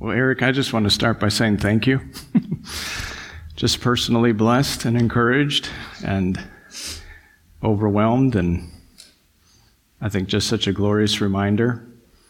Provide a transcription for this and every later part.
Well, Eric, I just want to start by saying thank you. Just personally blessed and encouraged and overwhelmed, and I think just such a glorious reminder.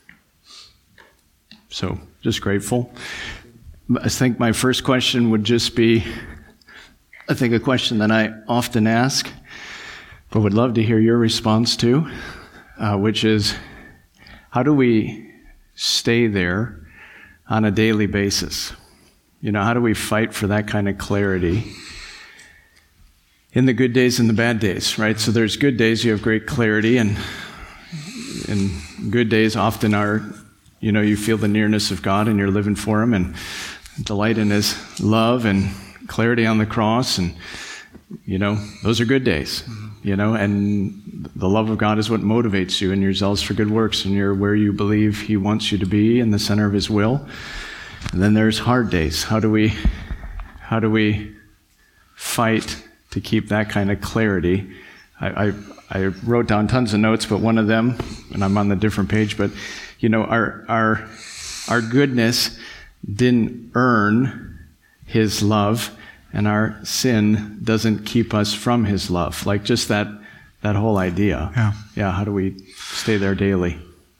So, just grateful. I think my first question would just be, I think a question that I often ask, but would love to hear your response to, which is, how do we stay there on a daily basis? You know, how do we fight for that kind of clarity in the good days and the bad days, right? So there's good days, you have great clarity, and good days often are, you know, you feel the nearness of God and you're living for Him and delight in His love and clarity on the cross, and, you know, those are good days, you know, and the love of God is what motivates you, and you're zealous for good works, and you're where you believe He wants you to be in the center of His will. And then there's hard days. How do we fight to keep that kind of clarity? I wrote down tons of notes, but one of them, and I'm on the different page, but, you know, our goodness didn't earn His love, and our sin doesn't keep us from His love. Like just that whole idea. Yeah, how do we stay there daily?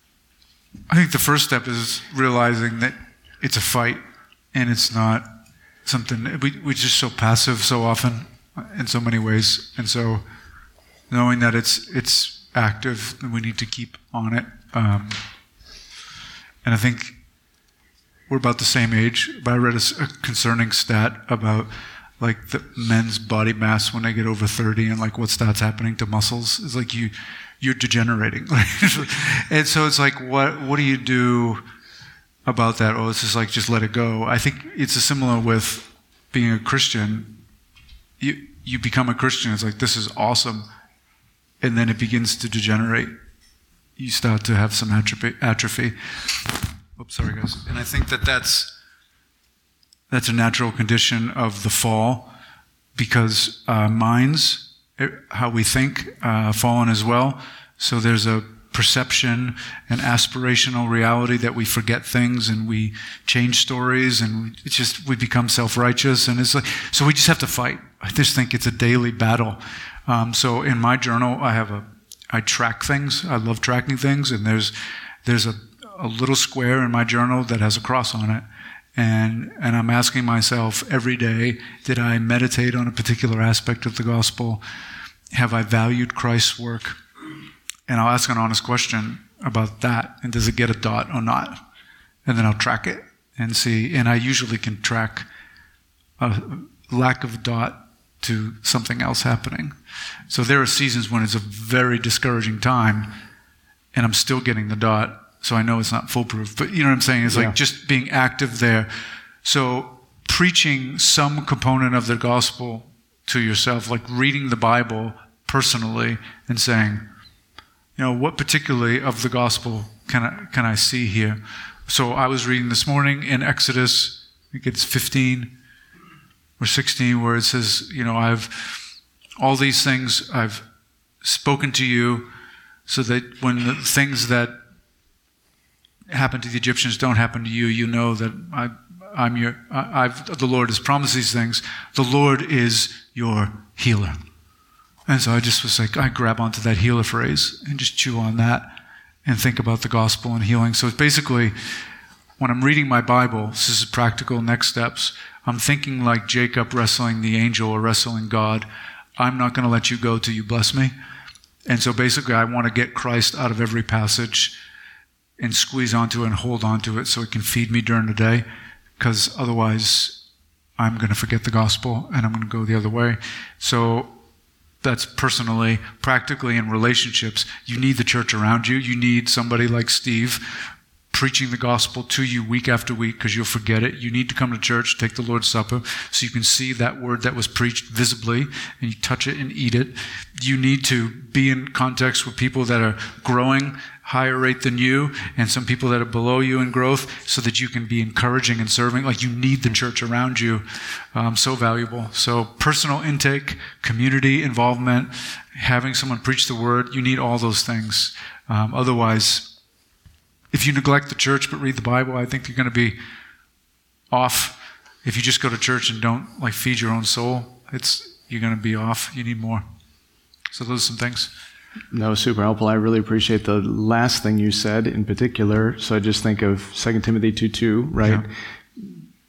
I think the first step is realizing that it's a fight, and it's not something, we're just so passive so often in so many ways. And so knowing that it's active, and we need to keep on it. And I think we're about the same age, but I read a concerning stat about like the men's body mass when they get over 30, and like what that's happening to muscles. It's like you're degenerating. And so it's like, what do you do about that? Oh, it's just like, just let it go. I think it's similar with being a Christian. You become a Christian, it's like, this is awesome. And then it begins to degenerate. You start to have some atrophy. Oops, sorry guys. And I think that's a natural condition of the fall, because minds, how we think, fallen as well. So there's a perception and aspirational reality that we forget things and we change stories, and we become self-righteous, and it's like, so we just have to fight. I just think it's a daily battle. So in my journal, I track things. I love tracking things, and there's a little square in my journal that has a cross on it. And I'm asking myself every day, did I meditate on a particular aspect of the gospel? Have I valued Christ's work? And I'll ask an honest question about that. And does it get a dot or not? And then I'll track it and see. And I usually can track a lack of a dot to something else happening. So there are seasons when it's a very discouraging time and I'm still getting the dot. So I know it's not foolproof, but you know what I'm saying? It's like just being active there. So preaching some component of the gospel to yourself, like reading the Bible personally and saying, you know, what particularly of the gospel can I see here? So I was reading this morning in Exodus, I think it's 15 or 16, where it says, you know, all these things I've spoken to you, so that when the things that happen to the Egyptians don't happen to you, you know that the Lord has promised these things. The Lord is your healer. And so I just was like, I grab onto that healer phrase and just chew on that and think about the gospel and healing. So it's basically, when I'm reading my Bible, this is practical next steps, I'm thinking like Jacob wrestling the angel or wrestling God. I'm not going to let you go till you bless me. And so basically I want to get Christ out of every passage and squeeze onto it and hold onto it so it can feed me during the day, because otherwise I'm going to forget the gospel and I'm going to go the other way. So that's personally. Practically in relationships, you need the church around you. You need somebody like Steve preaching the gospel to you week after week, because you'll forget it. You need to come to church, take the Lord's Supper, so you can see that word that was preached visibly, and you touch it and eat it. You need to be in context with people that are growing higher rate than you, and some people that are below you in growth, so that you can be encouraging and serving. Like, you need the church around you. So valuable. So personal intake, community involvement, having someone preach the word, you need all those things. Otherwise, if you neglect the church but read the Bible, I think you're going to be off. If you just go to church and don't like feed your own soul, you're going to be off. You need more. So those are some things. No, super helpful. I really appreciate the last thing you said in particular. So I just think of 2 Timothy 2:2, right? Yeah.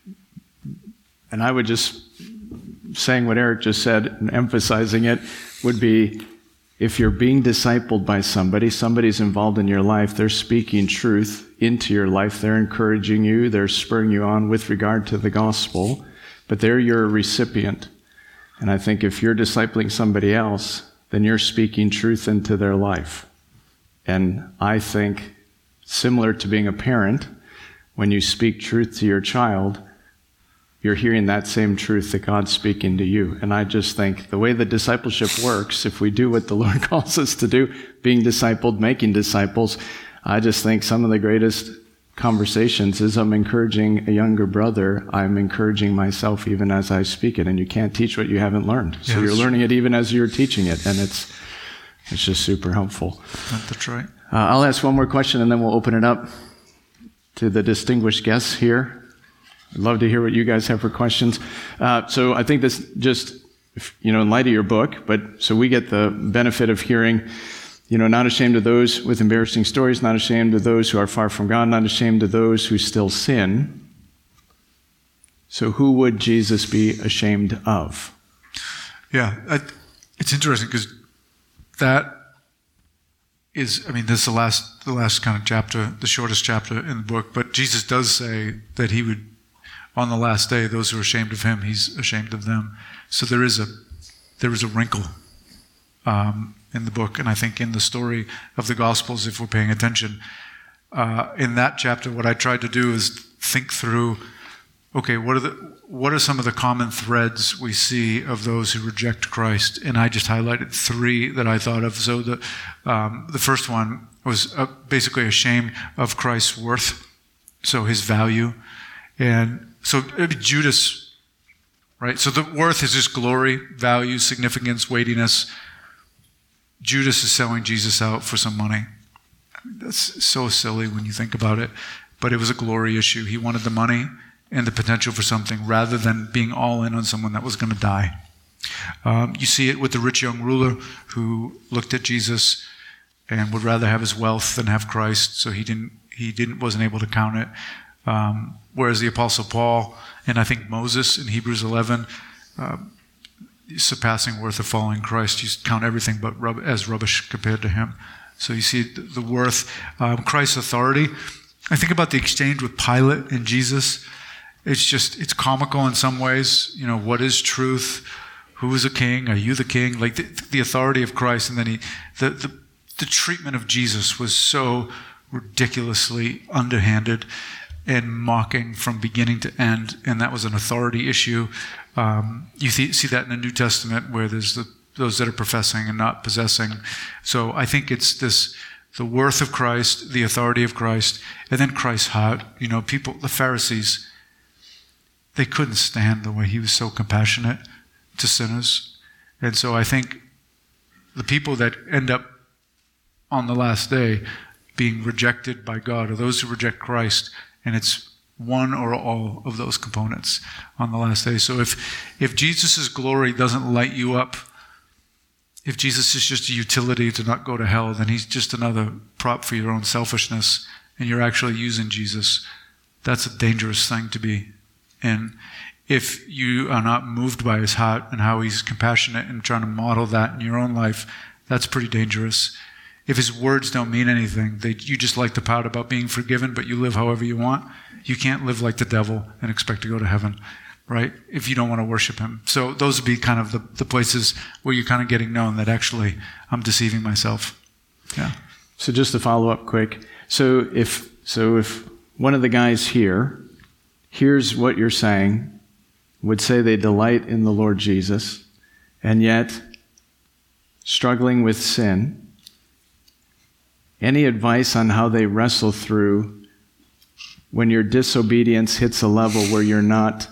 And I would just, saying what Eric just said and emphasizing it, would be, if you're being discipled by somebody's involved in your life, they're speaking truth into your life, they're encouraging you, they're spurring you on with regard to the gospel, but they're your recipient. And I think if you're discipling somebody else, then you're speaking truth into their life. And I think, similar to being a parent, when you speak truth to your child, you're hearing that same truth that God's speaking to you. And I just think the way that discipleship works, if we do what the Lord calls us to do, being discipled, making disciples, I just think some of the greatest conversations is I'm encouraging a younger brother, I'm encouraging myself even as I speak it. And you can't teach what you haven't learned. So you're learning it even as you're teaching it. And it's just super helpful. That's right. I'll ask one more question and then we'll open it up to the distinguished guests here. I'd love to hear what you guys have for questions. So I think this just, in light of your book, so we get the benefit of hearing, not ashamed of those with embarrassing stories, not ashamed of those who are far from God, not ashamed of those who still sin. So who would Jesus be ashamed of? Yeah, it's interesting because that is, this is the last kind of chapter, the shortest chapter in the book, but Jesus does say that he would, on the last day, those who are ashamed of him, he's ashamed of them. So there is a wrinkle in the book, and I think in the story of the Gospels, if we're paying attention, in that chapter, what I tried to do is think through, okay, what are some of the common threads we see of those who reject Christ? And I just highlighted 3 that I thought of. So the first one was basically ashamed of Christ's worth, so his value. And so Judas, right? So the worth is just glory, value, significance, weightiness. Judas is selling Jesus out for some money. That's so silly when you think about it. But it was a glory issue. He wanted the money and the potential for something rather than being all in on someone that was going to die. You see it with the rich young ruler who looked at Jesus and would rather have his wealth than have Christ, so he wasn't able to count it. Whereas the Apostle Paul, and I think Moses in Hebrews 11, surpassing worth of following Christ, you count everything but as rubbish compared to him. So you see the worth, Christ's authority. I think about the exchange with Pilate and Jesus. It's comical in some ways. What is truth? Who is a king? Are you the king? Like the authority of Christ, and then the treatment of Jesus was so ridiculously underhanded and mocking from beginning to end, and that was an authority issue. You see that in the New Testament where there's those that are professing and not possessing. So I think it's the worth of Christ, the authority of Christ, and then Christ's heart. People, the Pharisees, they couldn't stand the way he was so compassionate to sinners. And so I think the people that end up on the last day being rejected by God are those who reject Christ. And it's one or all of those components on the last day. So if Jesus' glory doesn't light you up, if Jesus is just a utility to not go to hell, then he's just another prop for your own selfishness, and you're actually using Jesus. That's a dangerous thing to be. And if you are not moved by his heart and how he's compassionate and trying to model that in your own life, that's pretty dangerous. If his words don't mean anything, you just like the part about being forgiven, but you live however you want, you can't live like the devil and expect to go to heaven, right? If you don't want to worship him. So those would be kind of the places where you're kind of getting known that actually I'm deceiving myself. Yeah. So just to follow up quick. So if one of the guys here hears what you're saying, would say they delight in the Lord Jesus, and yet struggling with sin, any advice on how they wrestle through when your disobedience hits a level where you're not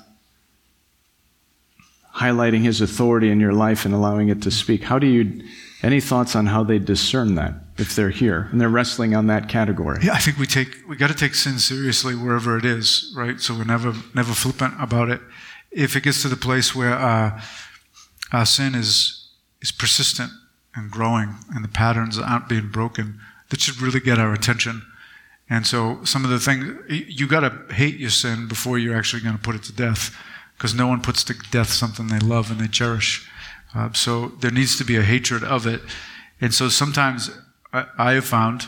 highlighting his authority in your life and allowing it to speak? Any thoughts on how they discern that? if they're here and they're wrestling on that category? Yeah, I think we got to take sin seriously wherever it is, right? So we're never flippant about it. If it gets to the place where our sin is persistent and growing and the patterns aren't being broken, that should really get our attention. And so some of the things, you got to hate your sin before you're actually going to put it to death, because no one puts to death something they love and they cherish. So there needs to be a hatred of it. And so sometimes I have found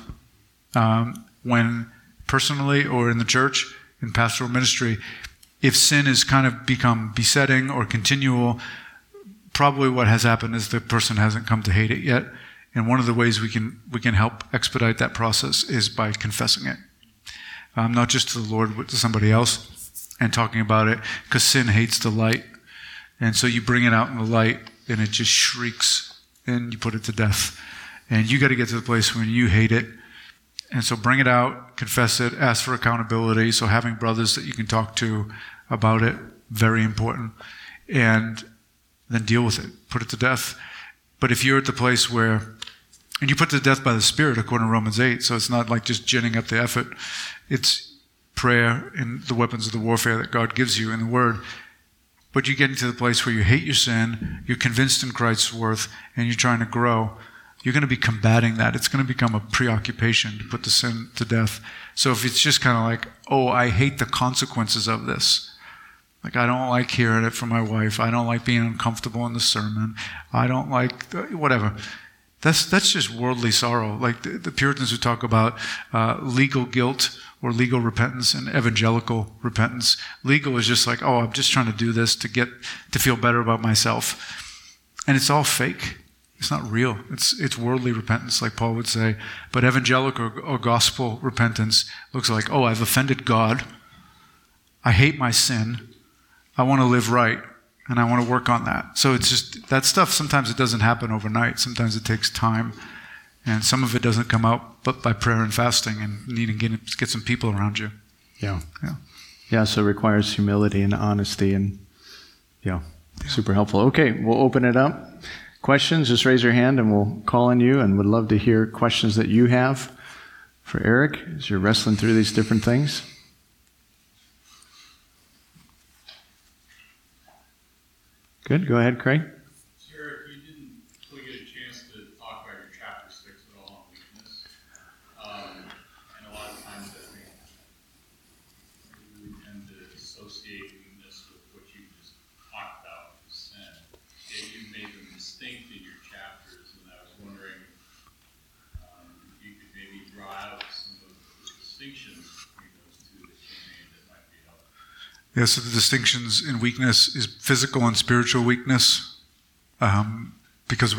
when personally or in the church, in pastoral ministry, if sin has kind of become besetting or continual, probably what has happened is the person hasn't come to hate it yet. And one of the ways we can help expedite that process is by confessing it. Not just to the Lord, but to somebody else, and talking about it, because sin hates the light. And so you bring it out in the light, and it just shrieks, and you put it to death. And you got to get to the place when you hate it. And so bring it out, confess it, ask for accountability. So having brothers that you can talk to about it, very important. And then deal with it, put it to death. But if you're at the place where, and you put it to death by the Spirit, according to Romans 8, so it's not like just ginning up the effort. It's prayer and the weapons of the warfare that God gives you in the Word. But you get into the place where you hate your sin, you're convinced in Christ's worth, and you're trying to grow. You're going to be combating that. It's going to become a preoccupation to put the sin to death. So if it's just kind of like, oh, I hate the consequences of this. Like, I don't like hearing it from my wife. I don't like being uncomfortable in the sermon. I don't like whatever. That's just worldly sorrow. Like the Puritans who talk about legal guilt or legal repentance and evangelical repentance. Legal is just like, oh, I'm just trying to do this to feel better about myself. And it's all fake. It's not real. It's worldly repentance, like Paul would say. But evangelical or gospel repentance looks like, oh, I've offended God. I hate my sin. I want to live right, and I want to work on that. So it's just, that stuff, sometimes it doesn't happen overnight. Sometimes it takes time, and some of it doesn't come out but by prayer and fasting and needing to get some people around you. Yeah, so it requires humility and honesty, and super helpful. Okay, we'll open it up. Questions, just raise your hand and we'll call on you, and would love to hear questions that you have for Eric as you're wrestling through these different things. Good, go ahead, Craig. Eric, you didn't really get a chance to talk about your chapter 6 at all on weakness. And a lot of times I think we tend to associate weakness with what you just talked about with sin. Yet you made them distinct in your chapters, and I was wondering if you could maybe draw out some of the distinctions between those two that you made that might be helpful. Yeah, so the distinctions in weakness is physical and spiritual weakness, because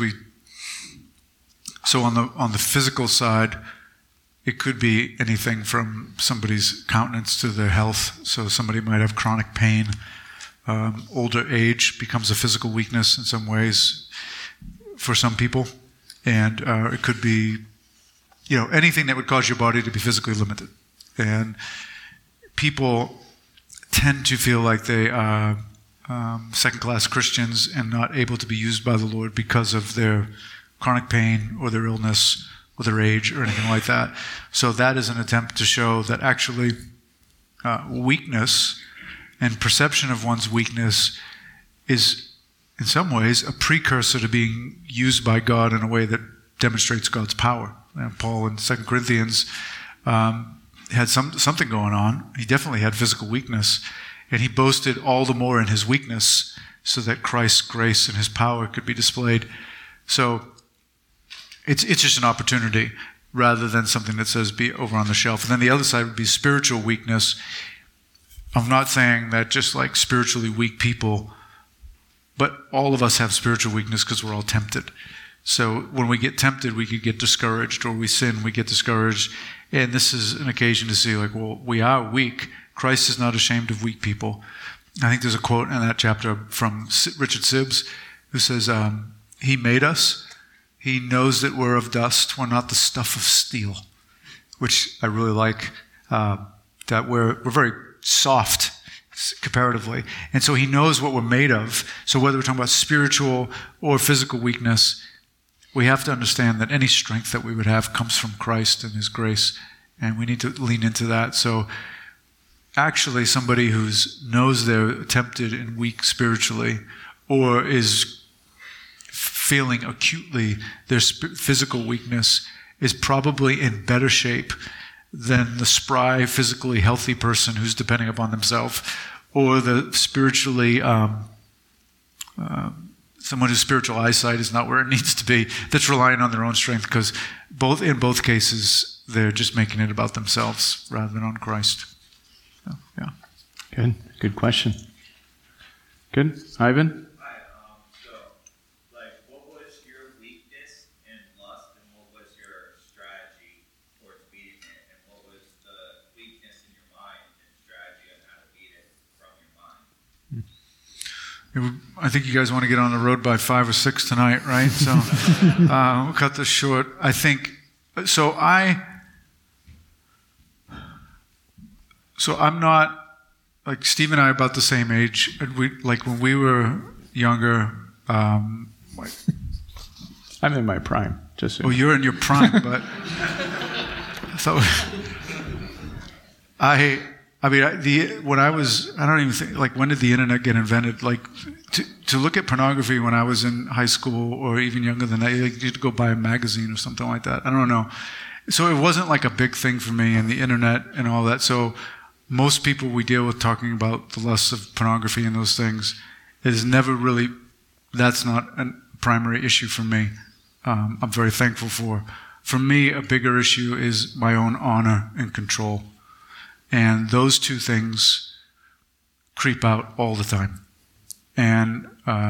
so on the physical side, it could be anything from somebody's countenance to their health. So somebody might have chronic pain. Older age becomes a physical weakness in some ways for some people, and it could be, anything that would cause your body to be physically limited. And people tend to feel like they are second-class Christians and not able to be used by the Lord because of their chronic pain or their illness or their age or anything like that. So that is an attempt to show that actually weakness and perception of one's weakness is, in some ways, a precursor to being used by God in a way that demonstrates God's power. And Paul in 2 Corinthians had something going on. He definitely had physical weakness, and he boasted all the more in his weakness so that Christ's grace and his power could be displayed. So it's just an opportunity rather than something that says be over on the shelf. And then the other side would be spiritual weakness. I'm not saying that just like spiritually weak people, but all of us have spiritual weakness because we're all tempted. So when we get tempted, we could get discouraged, or we sin, we get discouraged. And this is an occasion to see, like, well, we are weak. Christ is not ashamed of weak people. I think there's a quote in that chapter from Richard Sibbes who says, he made us. He knows that we're of dust. We're not the stuff of steel, which I really like, that we're very soft comparatively. And so he knows what we're made of. So whether we're talking about spiritual or physical weakness, we have to understand that any strength that we would have comes from Christ and His grace, and we need to lean into that. So actually somebody who knows they're tempted and weak spiritually, or is feeling acutely their physical weakness, is probably in better shape than the spry, physically healthy person who's depending upon themselves, or the spiritually, someone whose spiritual eyesight is not where it needs to be, that's relying on their own strength, because in both cases, they're just making it about themselves rather than on Christ. So, yeah. Good question. Good. Ivan? Hi, what was your weakness in lust, and what was your strategy towards beating it, and what was the weakness in your mind and strategy on how to beat it from your mind? I think you guys want to get on the road by 5 or 6 tonight, right? So we'll cut this short. I think, I'm not, like Steve and I are about the same age. When we were younger, I'm in my prime. Just so you're in your prime, but so when I was, I don't even think, when did the internet get invented? To look at pornography when I was in high school or even younger than that, you had to go buy a magazine or something like that. I don't know. So it wasn't like a big thing for me, and the internet and all that. So most people we deal with talking about the lusts of pornography and those things is never really, that's not a primary issue for me. I'm very thankful for. For me, a bigger issue is my own honor and control. And those two things creep out all the time. And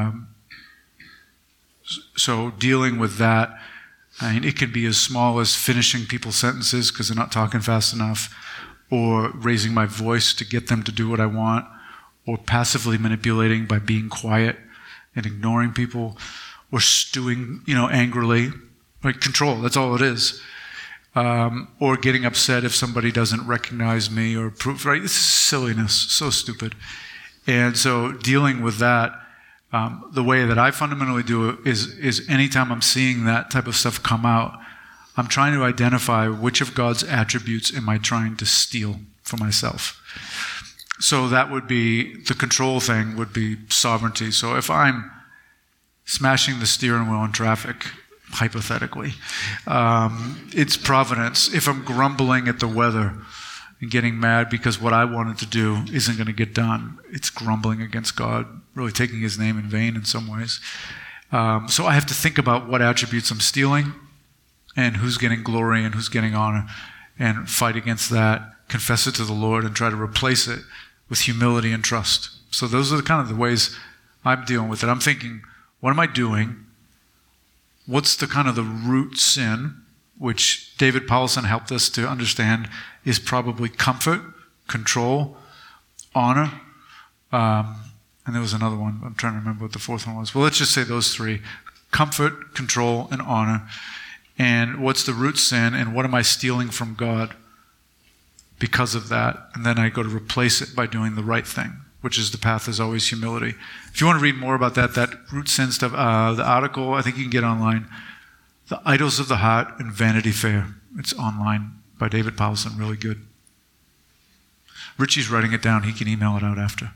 so dealing with that, it can be as small as finishing people's sentences because they're not talking fast enough, or raising my voice to get them to do what I want, or passively manipulating by being quiet and ignoring people, or stewing, angrily. Control, that's all it is. Or getting upset if somebody doesn't recognize me or approve, right? This is silliness, so stupid. And so dealing with that, the way that I fundamentally do it is anytime I'm seeing that type of stuff come out, I'm trying to identify which of God's attributes am I trying to steal for myself. So that would be, the control thing would be sovereignty. So if I'm smashing the steering wheel in traffic, hypothetically, it's providence. If I'm grumbling at the weather and getting mad because what I wanted to do isn't going to get done, it's grumbling against God, really taking His name in vain in some ways. So I have to think about what attributes I'm stealing and who's getting glory and who's getting honor, and fight against that, confess it to the Lord, and try to replace it with humility and trust. So those are the ways I'm dealing with it. I'm thinking, what am I doing? What's the root sin, which David Powlison helped us to understand is probably comfort, control, honor, and there was another one. I'm trying to remember what the fourth one was. Well, let's just say those three: comfort, control, and honor. And what's the root sin, and what am I stealing from God because of that? And then I go to replace it by doing the right thing, which is the path is always humility. If you want to read more about that root sin stuff, the article, I think you can get online, The Idols of the Heart and Vanity Fair. It's online by David Powlison, really good. Richie's writing it down. He can email it out after.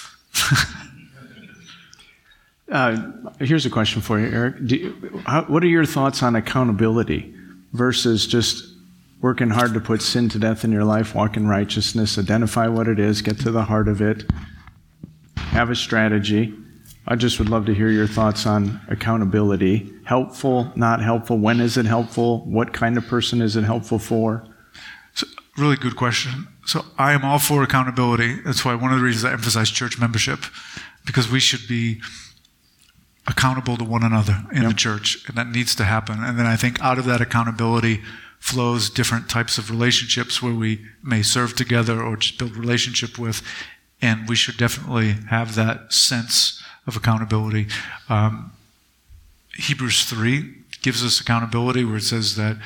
Here's a question for you, Eric. What are your thoughts on accountability versus just working hard to put sin to death in your life, walk in righteousness, identify what it is, get to the heart of it, have a strategy? I just would love to hear your thoughts on accountability. Helpful, not helpful? When is it helpful? What kind of person is it helpful for? So, really good question. So I am all for accountability. That's why one of the reasons I emphasize church membership, because we should be accountable to one another in the church, and that needs to happen. And then I think out of that accountability flows different types of relationships where we may serve together or just build relationship with, and we should definitely have that sense of accountability. Hebrews 3 gives us accountability where it says that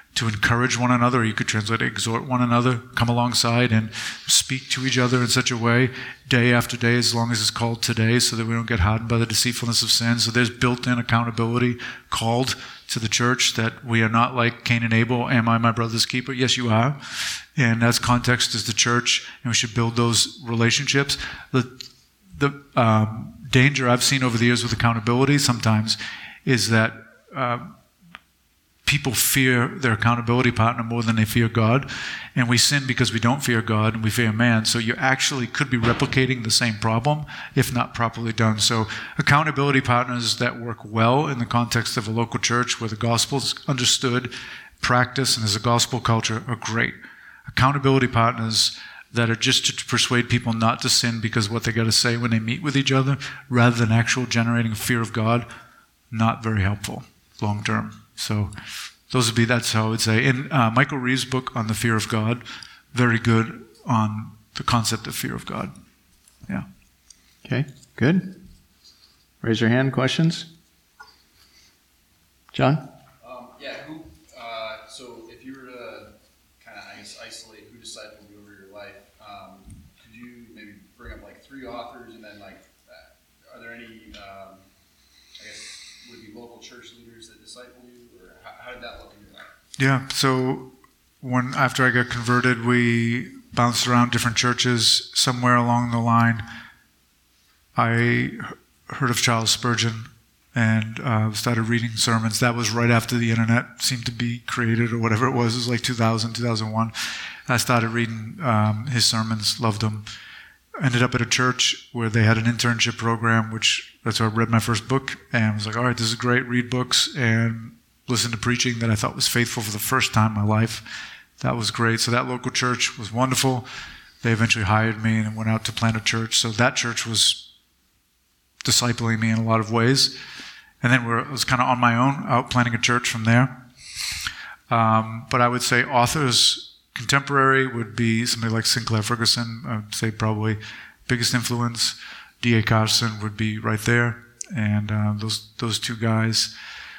to encourage one another. You could translate exhort one another, come alongside and speak to each other in such a way day after day, as long as it's called today, so that we don't get hardened by the deceitfulness of sin. So there's built-in accountability called to the church, that we are not like Cain and Abel. Am I my brother's keeper? Yes, you are. And that's context is the church, and we should build those relationships. The danger I've seen over the years with accountability sometimes is that people fear their accountability partner more than they fear God. And we sin because we don't fear God and we fear man. So you actually could be replicating the same problem if not properly done. So accountability partners that work well in the context of a local church where the gospel is understood, practiced, and there's a gospel culture are great. Accountability partners that are just to persuade people not to sin because of what they got to say when they meet with each other, rather than actual generating fear of God, not very helpful long term. So that's how I would say. In Michael Reeves' book on the fear of God, very good on the concept of fear of God. Yeah. Okay, good. Raise your hand, questions? John? So if you were to kind of, isolate who discipled you over your life, could you maybe bring up like 3 authors, and then are there any, would be local church leaders that disciple you, or how did that look in your life? Yeah, so after I got converted, we bounced around different churches. Somewhere along the line, I heard of Charles Spurgeon and started reading sermons. That was right after the internet seemed to be created, or whatever it was. It was like 2000, 2001. I started reading his sermons, loved them. Ended up at a church where they had an internship program, that's where I read my first book, and I was like, all right, this is great, read books and listen to preaching that I thought was faithful for the first time in my life. That was great. So that local church was wonderful. They eventually hired me and went out to plant a church. So that church was discipling me in a lot of ways. And then I was kind of on my own, out planting a church from there. But I would say authors, contemporary would be somebody like Sinclair Ferguson. I would say probably biggest influence. D.A. Carson would be right there, and those 2 guys.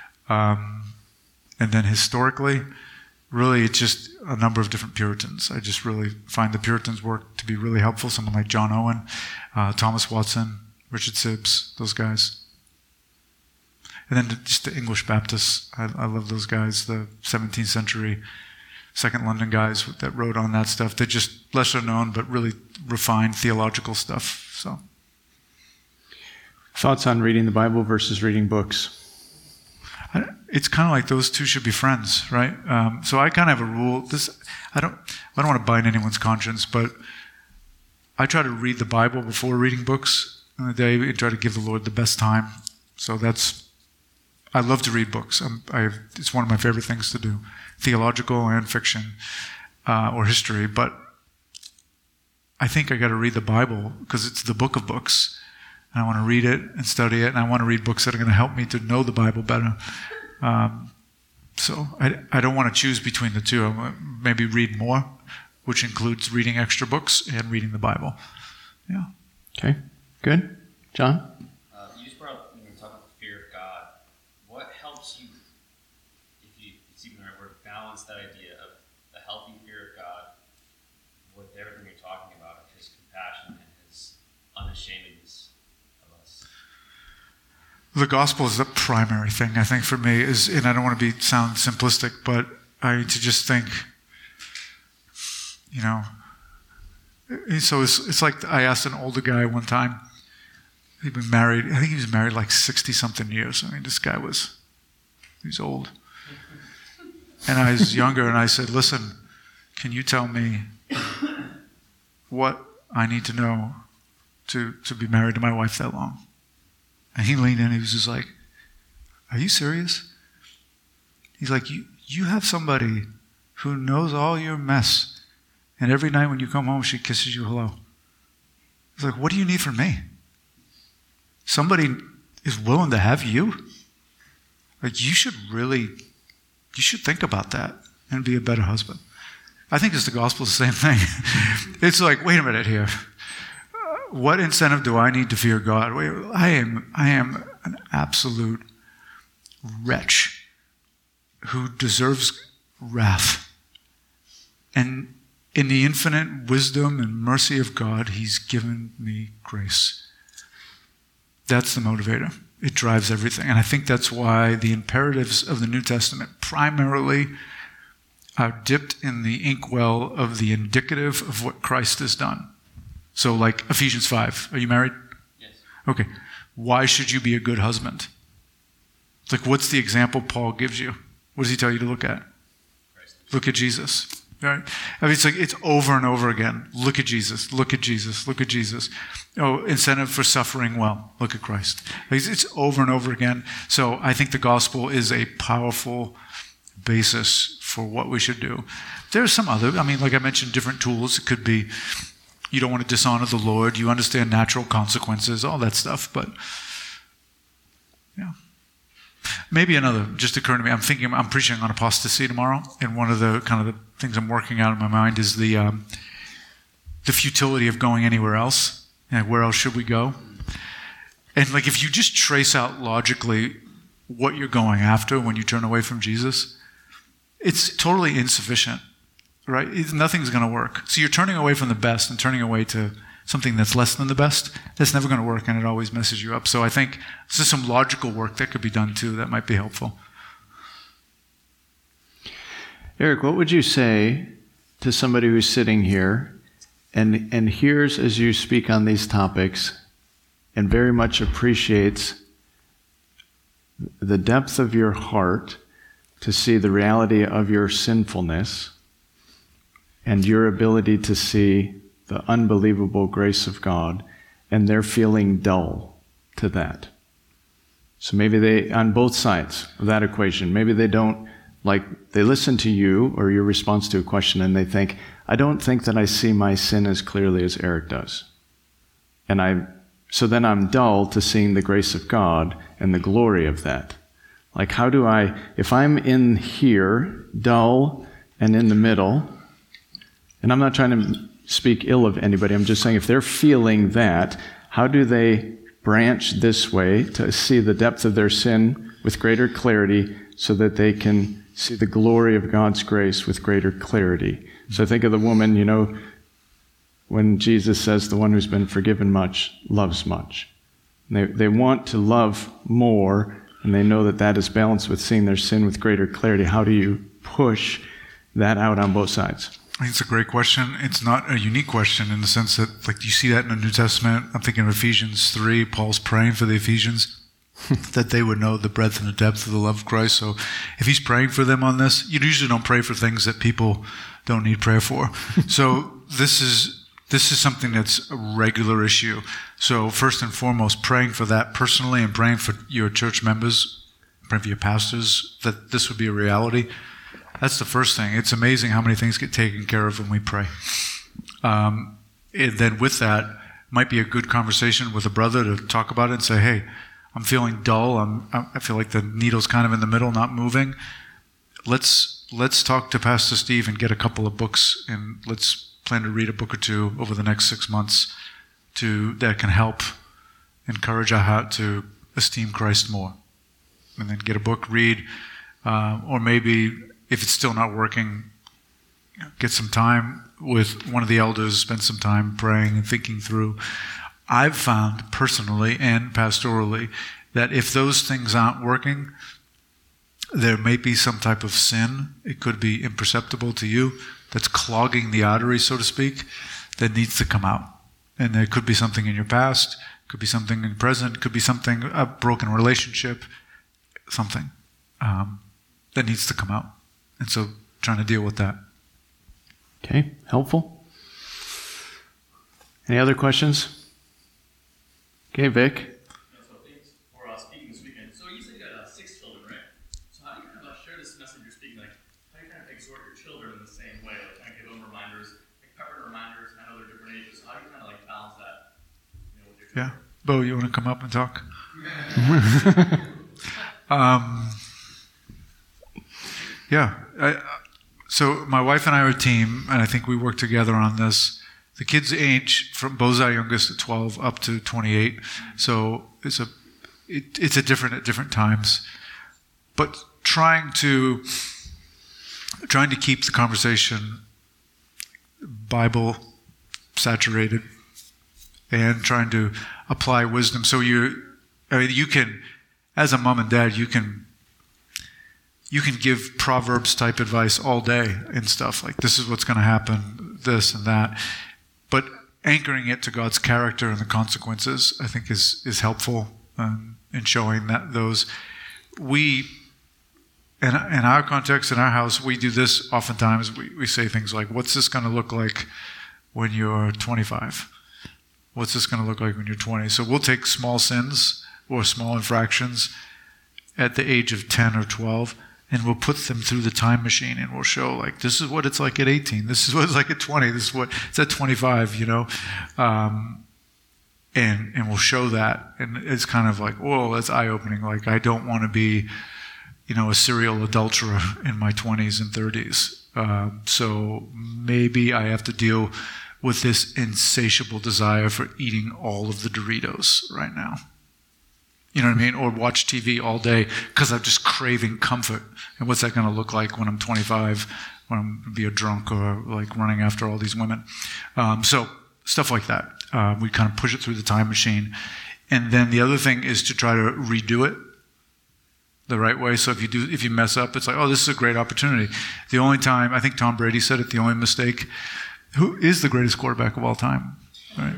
And then historically, really it's just a number of different Puritans. I just really find the Puritans' work to be really helpful. Someone like John Owen, Thomas Watson, Richard Sibbes, those guys. And then just the English Baptists. I love those guys, the 17th century Second London guys that wrote on that stuff. They're just lesser known, but really refined theological stuff. So, Thoughts on reading the Bible versus reading books? It's kind of like those 2 should be friends, right? So I kind of have a rule. I don't want to bind anyone's conscience, but I try to read the Bible before reading books in the day and try to give the Lord the best time. So I love to read books. It's one of my favorite things to do, theological and fiction or history. But I think I got to read the Bible because it's the book of books. And I want to read it and study it, and I want to read books that are going to help me to know the Bible better. So I don't want to choose between the 2. I want to maybe read more, which includes reading extra books and reading the Bible. Yeah. Okay, good. John? You just brought up, talking about the fear of God. What helps you, if it's even the right word, balance that idea of the healthy fear of God with everything you're talking about, of his compassion and his unashamedness of us? The gospel is the primary thing, I think, for me, and I don't want to sound simplistic, but to just think, so it's like I asked an older guy one time. He'd been married, I think he was married like 60-something years. I mean, this guy he's old. And I was younger, and I said, listen, can you tell me what I need to know to be married to my wife that long? And he leaned in, he was just like, are you serious? He's like, you have somebody who knows all your mess, and every night when you come home, she kisses you hello. He's like, what do you need from me? Somebody is willing to have you? Like, you should think about that and be a better husband. I think it's the gospel, the same thing. It's like, wait a minute here. What incentive do I need to fear God? I am an absolute wretch who deserves wrath. And in the infinite wisdom and mercy of God, he's given me grace. That's the motivator. It drives everything. And I think that's why the imperatives of the New Testament primarily are dipped in the inkwell of the indicative of what Christ has done. So like Ephesians 5. Are you married? Yes. Okay. Why should you be a good husband? Like, what's the example Paul gives you? What does he tell you to look at? Christ. Look at Jesus. Right? I mean, it's over and over again. Look at Jesus. Look at Jesus. Look at Jesus. Oh, incentive for suffering well. Look at Christ. It's over and over again. So I think the gospel is a powerful basis for what we should do. There's some other, like I mentioned, different tools. It could be you don't want to dishonor the Lord. You understand natural consequences, all that stuff. But, yeah. Maybe another just occurred to me. I'm preaching on apostasy tomorrow, and one of the kind of the things I'm working out in my mind is the futility of going anywhere else. Where else should we go? And like, if you just trace out logically what you're going after when you turn away from Jesus, it's totally insufficient, right? Nothing's going to work. So you're turning away from the best and turning away to something that's less than the best. That's never going to work, and it always messes you up. So I think this is some logical work that could be done too that might be helpful. Eric, what would you say to somebody who's sitting here and hears as you speak on these topics and very much appreciates the depth of your heart to see the reality of your sinfulness and your ability to see the unbelievable grace of God, and they're feeling dull to that? So maybe they, on both sides of that equation, maybe they don't, they listen to you or your response to a question and they think, I don't think that I see my sin as clearly as Eric does. So then I'm dull to seeing the grace of God and the glory of that. Like, how do I, if I'm in here, dull and in the middle, and I'm not trying to speak ill of anybody, I'm just saying if they're feeling that, how do they branch this way to see the depth of their sin with greater clarity so that they can see the glory of God's grace with greater clarity? So think of the woman, when Jesus says the one who's been forgiven much loves much. They want to love more, and they know that that is balanced with seeing their sin with greater clarity. How do you push that out on both sides? I think it's a great question. It's not a unique question in the sense that, you see that in the New Testament. I'm thinking of Ephesians 3. Paul's praying for the Ephesians that they would know the breadth and the depth of the love of Christ. So if he's praying for them on this, you usually don't pray for things that people don't need prayer for. So this is something that's a regular issue. So first and foremost, praying for that personally and praying for your church members, praying for your pastors, that this would be a reality. That's the first thing. It's amazing how many things get taken care of when we pray. And then with that, might be a good conversation with a brother to talk about it and say, hey, I'm feeling dull. I feel like the needle's kind of in the middle, not moving. Let's talk to Pastor Steve and get a couple of books, and let's plan to read a book or two over the next 6 months that can help encourage our heart to esteem Christ more. And then get a book, read, or maybe if it's still not working, get some time with one of the elders, spend some time praying and thinking through. I've found personally and pastorally that if those things aren't working, there may be some type of sin. It could be imperceptible to you that's clogging the artery, so to speak, that needs to come out. And there could be something in your past, could be something in the present, could be something, a broken relationship, something that needs to come out. And so trying to deal with that. Okay, helpful? Any other questions? Okay, Vic. So thanks for speaking this weekend. So you said you got 6 children, right? So how do you kind of share this message you're speaking? How do you kind of exhort your children in the same way? Kind of give them reminders, pepper reminders. I know they're different ages. So how do you kind of balance that? With your children? Yeah. Bo, you want to come up and talk? Yeah. So my wife and I are a team, and I think we work together on this. The kids age from Bo's our youngest at 12 up to 28. So it's a different at different times. But trying to trying to keep the conversation Bible saturated and trying to apply wisdom. So you can, as a mom and dad, you can give Proverbs type advice all day and stuff like this is what's going to happen, this and that. But anchoring it to God's character and the consequences, I think, is helpful in showing that those. We, in our context, in our house, we do this oftentimes. We say things like, what's this going to look like when you're 25? What's this going to look like when you're 20? So we'll take small sins or small infractions at the age of 10 or 12, and we'll put them through the time machine, and we'll show, like, this is what it's like at 18. This is what it's like at 20. This is what it's at 25, and we'll show that. And it's kind of like, whoa, that's eye-opening. Like, I don't want to be, a serial adulterer in my 20s and 30s. So maybe I have to deal with this insatiable desire for eating all of the Doritos right now. You know what I mean? Or watch TV all day because I'm just craving comfort. And what's that going to look like when I'm 25, when I'm going to be a drunk or like running after all these women? So stuff like that. We kind of push it through the time machine. And then the other thing is to try to redo it the right way. So if you mess up, it's like, oh, this is a great opportunity. The only time, I think Tom Brady said it, the only mistake. Who is the greatest quarterback of all time? Right?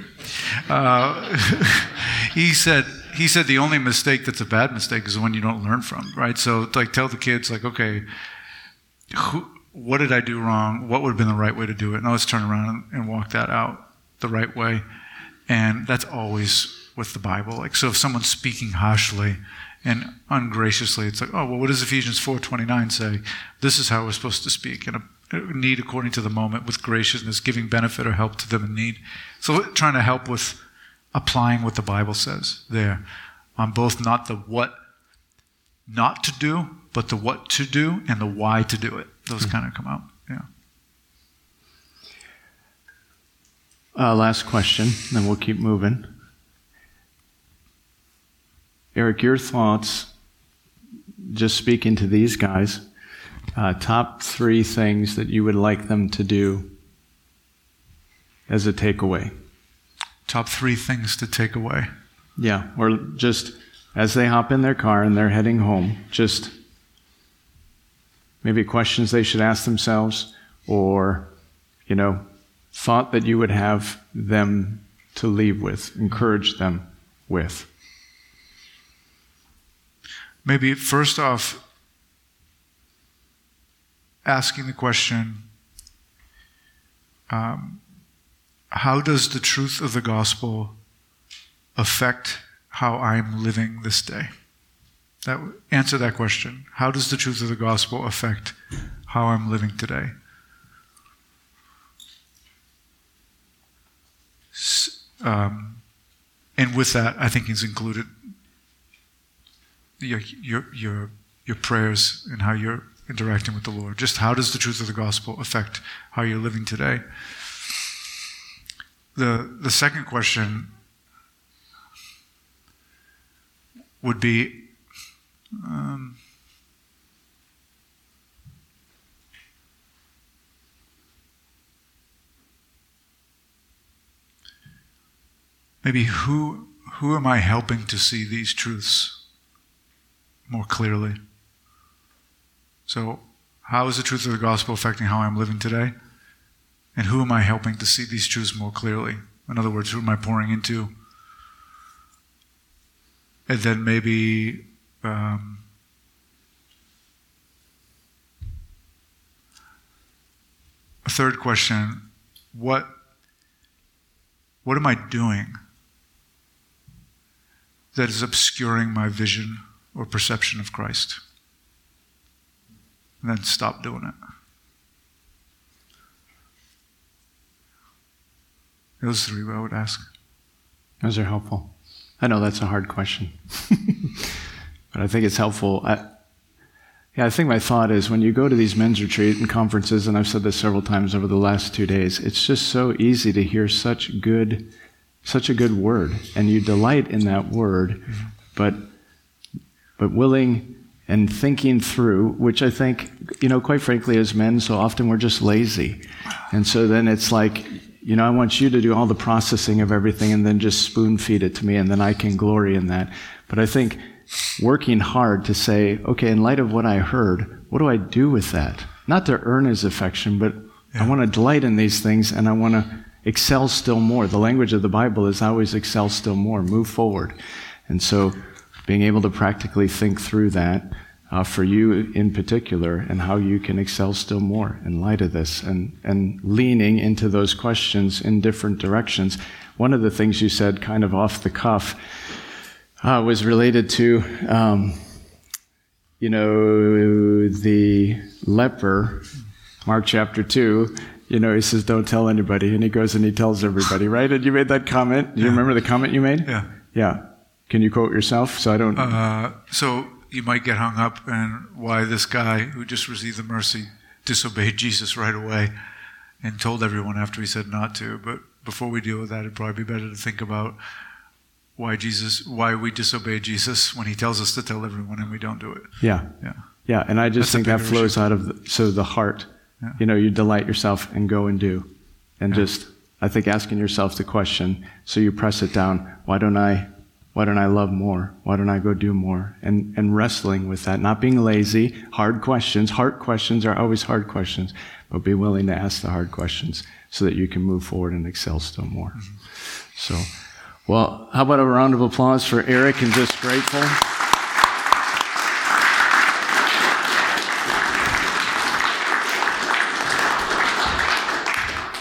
He said the only mistake that's a bad mistake is the one you don't learn from, right? So like tell the kids, like, okay, what did I do wrong? What would have been the right way to do it? Now let's turn around and walk that out the right way. And that's always with the Bible. Like, so if someone's speaking harshly and ungraciously, it's like, oh, well, what does Ephesians 4:29 say? This is how we're supposed to speak in a need according to the moment, with graciousness, giving benefit or help to them in need. So trying to help with applying what the Bible says there on both not the what not to do, but the what to do and the why to do it. Those kind of come out. Yeah. Last question, then we'll keep moving. Eric, your thoughts, just speaking to these guys, top 3 things that you would like them to do as a takeaway. Top 3 things to take away. Yeah, or just as they hop in their car and they're heading home, just maybe questions they should ask themselves, or, thought that you would have them to leave with, encourage them with. Maybe first off, asking the question, how does the truth of the gospel affect how I'm living this day? Answer that question. How does the truth of the gospel affect how I'm living today? And with that, I think is included your prayers and how you're interacting with the Lord. Just how does the truth of the gospel affect how you're living today? The second question would be, maybe who am I helping to see these truths more clearly? So, how is the truth of the gospel affecting how I'm living today? And who am I helping to see these truths more clearly? In other words, who am I pouring into? And then maybe a third question, what am I doing that is obscuring my vision or perception of Christ? And then stop doing it. Those 3 I would ask. Those are helpful. I know that's a hard question, but I think it's helpful. I think my thought is when you go to these men's retreat and conferences, and I've said this several times over the last 2 days, it's just so easy to hear such a good word, and you delight in that word, but willing and thinking through, which I think, quite frankly, as men, so often we're just lazy. And so then it's like, I want you to do all the processing of everything and then just spoon feed it to me, and then I can glory in that. But I think working hard to say, okay, in light of what I heard, what do I do with that? Not to earn his affection, but I want to delight in these things, and I want to excel still more. The language of the Bible is always excel still more, move forward. And so being able to practically think through that for you in particular, and how you can excel still more in light of this, and leaning into those questions in different directions. One of the things you said kind of off the cuff was related to, the leper, Mark chapter 2, he says, don't tell anybody. And he goes and he tells everybody, right? And you made that comment. Do you remember the comment you made? Yeah. Yeah. Can you quote yourself? So I don't... So you might get hung up on why this guy who just received the mercy disobeyed Jesus right away and told everyone after he said not to. But before we deal with that, it'd probably be better to think about why we disobey Jesus when he tells us to tell everyone and we don't do it. Yeah. Yeah. Yeah, and I just think that flows issue. out of the heart. Yeah. You delight yourself and go and do. And just, I think, asking yourself the question, so you press it down, why don't I love more? Why don't I go do more? And wrestling with that, not being lazy, hard questions. Hard questions are always hard questions, but be willing to ask the hard questions so that you can move forward and excel still more. Mm-hmm. So, well, how about a round of applause for Eric, and just grateful.